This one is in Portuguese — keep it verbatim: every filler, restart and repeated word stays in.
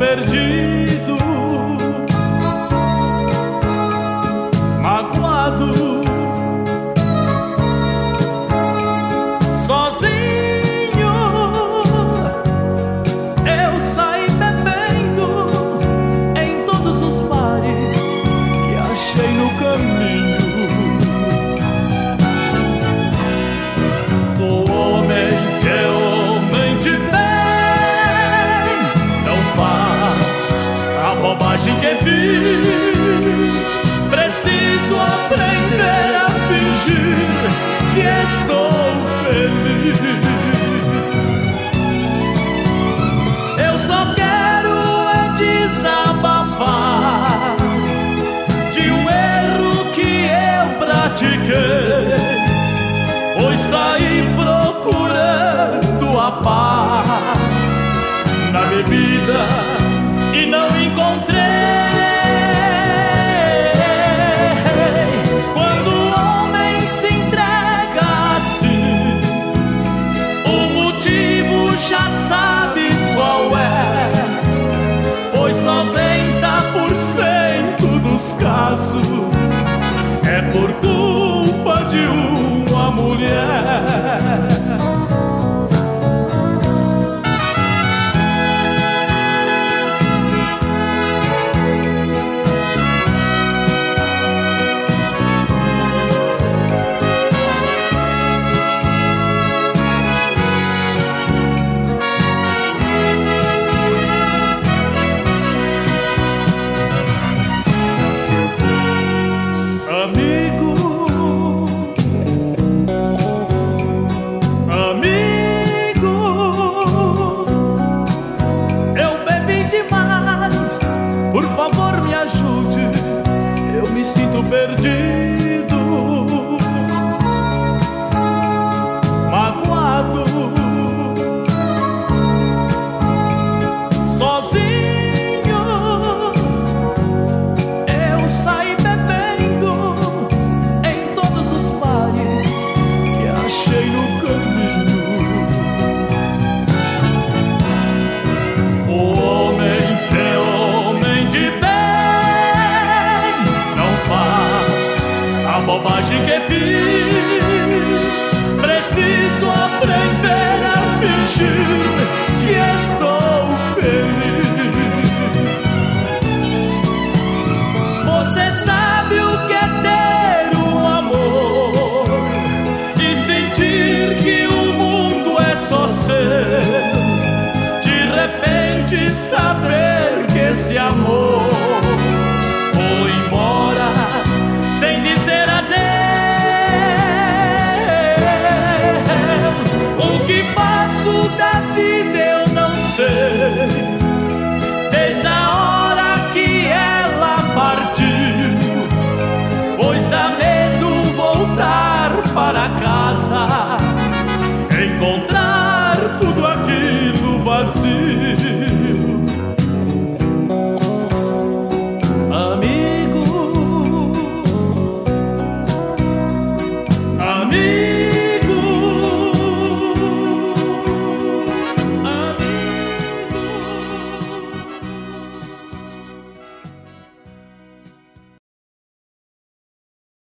perdido, magoado, sozinho. Eu saí bebendo em todos os bares que achei no caminho. O homem que é homem de bem não faz a bobagem que fiz. Preciso aprender a fingir que estou feliz. Eu só quero é desabafar de um erro que eu pratiquei, pois saí procurando a paz na bebida e não encontrei. Quando o homem se entrega assim, o motivo já sabes qual é, pois noventa por cento dos casos é por culpa de uma mulher. Perdido, magoado, sozinho. Eu saí bebendo em todos os bares que achei no caminho. O homem que é homem de bem a bobagem que fiz. Preciso aprender a fingir que estou feliz. Você sabe o que é ter um amor e sentir que o mundo é só seu. De repente saber que esse amor foi embora sem dizer adeus. O que faço da vida eu não sei, desde a hora que ela partiu, pois dá medo voltar para casa.